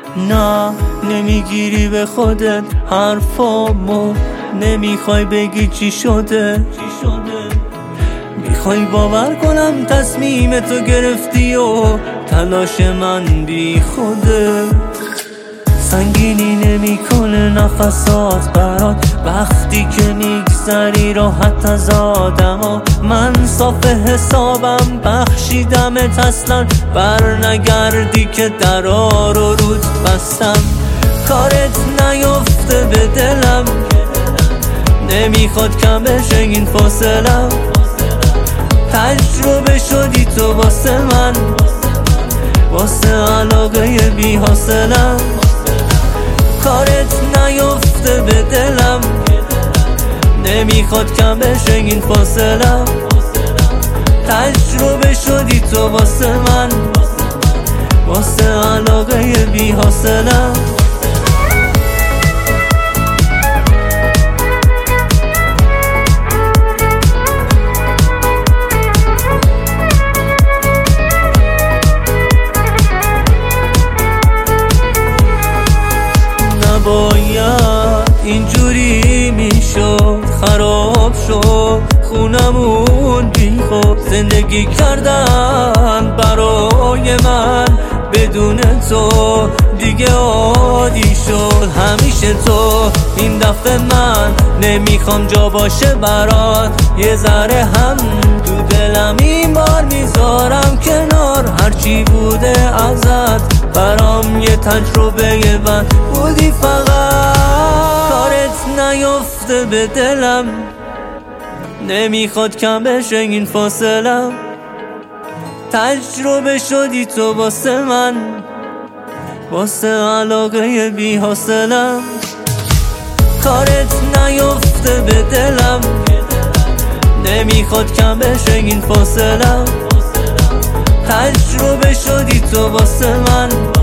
نه نمیگیری به خودت حرفامو، نمیخوای بگی چی شده. میخوای باور کنم تصمیم تو گرفتی و تلاش من بی خوده. سنگینی نمیکنه نفسات برات وقتی که میگذری راحت از آدما. من صاف حسابم بخشیدمت اصلا بر نگردی که درا رو رود بستم. کارت نیفته به دلم، نمیخواد کم بشه این فاصلم. تجربه شدی تو واسه من، واسه علاقه بی حاصلم. کارت نیفته به دلم، نمیخواد کم بشه این فاصلم. تجربه شدی تو واسه من، واسه علاقه بی حاصلم. نباید اینجوری میشد، خراب شد خونمون بی خود. زندگی کردن برای من بدون تو دیگه عادی شد. همیشه تو، این دفعه من نمیخوام جا باشه برات. یه ذره هم تو دلم این بار میذارم کنار. هرچی بوده ازت برام یه تجربه بد بودی فقط. کارت نیفته به دلم، نمیخواد کم بشه این فاصلم. تجربه شدی تو واسه من، واسه علاقه بی حاصلم. کارت نیفته به دلم، نمیخواد کم بشه این فاصلم. تجربه شدی تو واسه من،